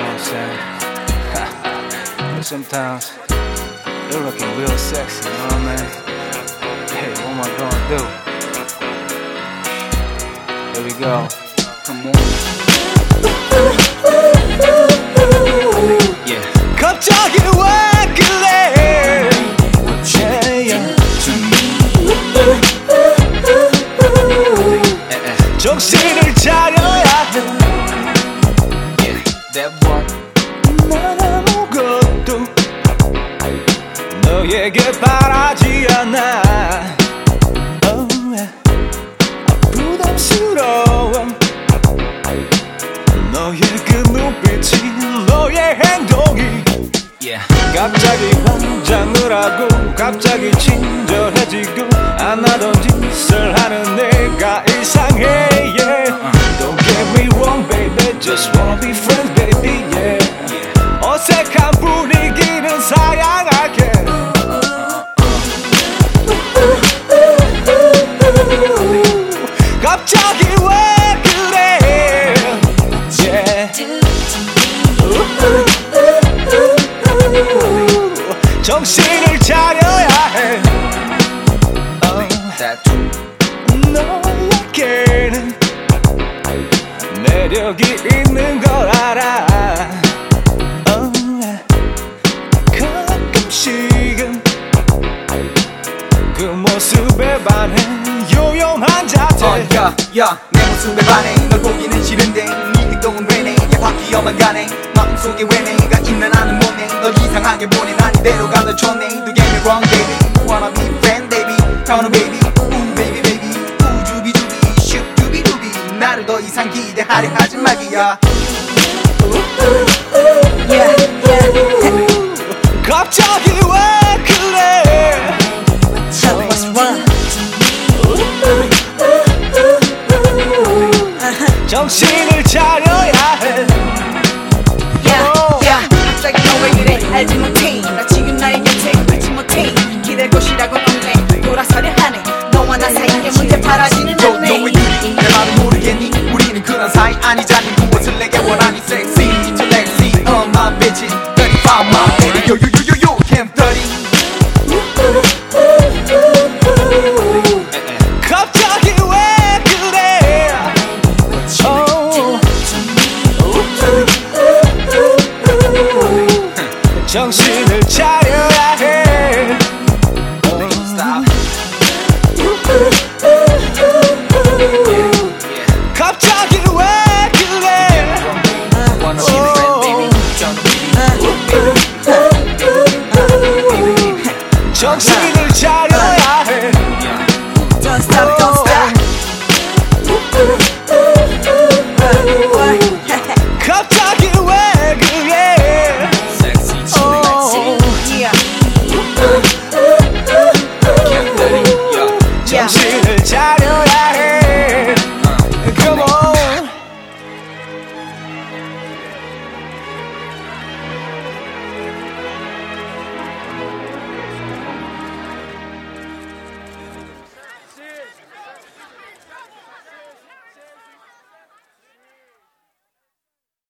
what I'm saying? But sometimes you're looking real sexy, you know what I mean? Hey, what am I gonna do? Here we go. Come on. Yeah. 갑자기 왜 그래? 정신을 차려야 해. Yeah, that one. 난 아무것도 너에게 바라지 않아. Oh, yeah. 부담스러워 너의 그 눈빛이 너의 행동이. Yeah. 갑자기 환장을 하고 갑자기 친절해지고 안 하던 짓을 하는 내가 이상해. Yeah. Don't get me wrong baby, just wanna be friends baby. Yeah. 어색한 분위기는 사양할게. 갑자기 왜 그래? Yeah. 정신을 차려야 해. 너에게는 매력이 있는 걸 알아. 가끔씩은 그 모습에 반해 요염한 자태. 야, 내 모습에 반해. 널 보기는 싫은데 네 행동은 왜네. 얘 바뀌어만 가네. 마음속에 왜 내가 있는 아는 못내. 널 이상하게 보내. 난 이대로 가도 좋네. Do get me wrong baby, wanna be friend baby. count baby, ooh baby baby, ooh 주비주비 슉 두비두비. 나를 더 이상 기대하려 하지 말기야. Yeah, yeah. 갑자기 왜 그래? Tell me what's wrong. 정신을 차려야 해. Yeah, 갑자기 너 왜 그래? 알지 못해. 나 지금 나의 곁에 알지 못해. 기댈 곳이라고 없네. 돌아서려 하네. 너와 나 사이에 문제 바라지는 않네. 너 왜 그리? 내 맘을 모르겠니? 우리는 그런 사이 아니잖니. 무엇을 내게 원하니? Sexy, to Lexi, my bitches 35 my baby, yo yo yo yo yo, Cam 30. 갑자기 왜 그래? 정신